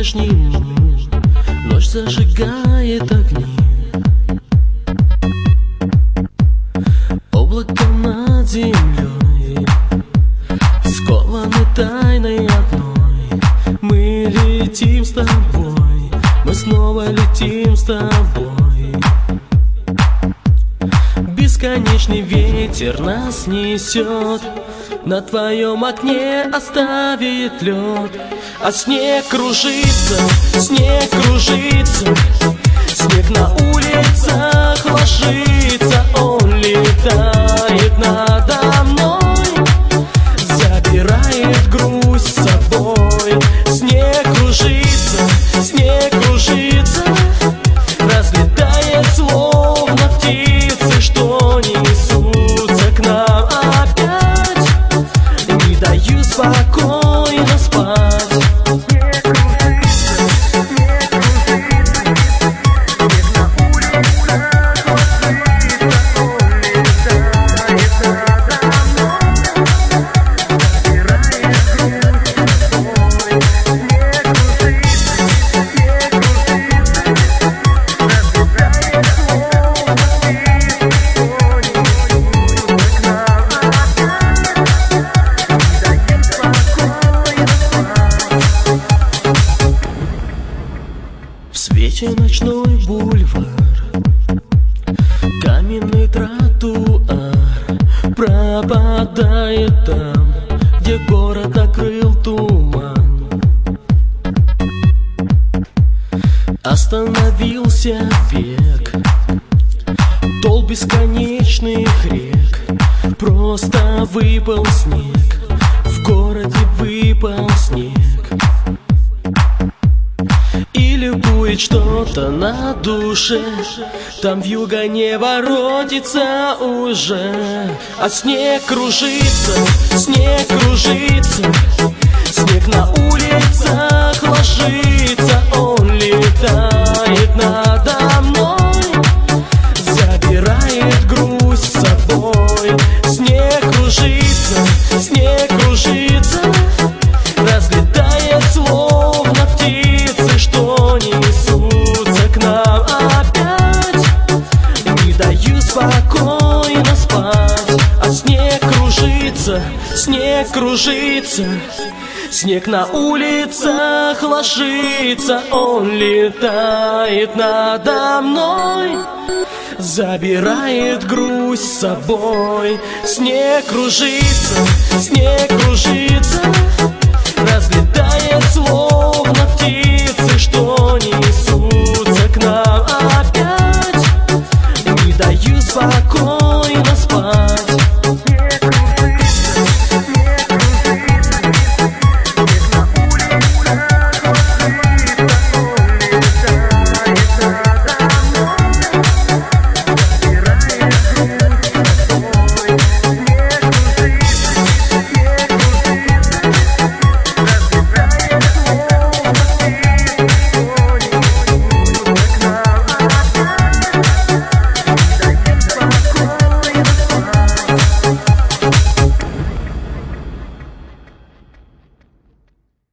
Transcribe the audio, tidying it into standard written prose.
по-прежнему ночь зажигает огни. Облако над землей скованы тайной одной. Мы летим с тобой, мы снова летим с тобой. Бесконечный ветер нас несет, на твоем окне оставит лед. А снег кружится, снег кружится, снег на улицах ложится. Он летает надо мной, забирает грусть с собой. Снег кружится, разлетает словно птицы, что несутся к нам опять. Не даю спокойно спать. В свете ночной бульвар, каменный тротуар пропадает там, где город окрыл туман. Остановился век, толп бесконечных рек. Просто выпал снег, в городе выпал снег. Или будет что-то на душе, там вьюга не воротится уже. А снег кружится, снег на улицах ложится. Он летает надо мной, забирает грусть с собой. Снег кружится, разлетает словно птицы, что несутся к нам опять. Не даю спокойно спать. А снег кружится, снег на улицах ложится. Он летает надо мной, забирает грусть с собой. Снег кружится, разлетает словно птицы, что не